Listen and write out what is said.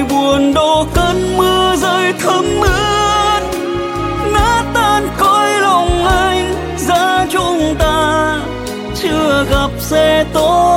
buồn đổ cơn mưa rơi thấm ướt nát tan cõi lòng anh. Giá chúng ta chưa gặp sẽ tốt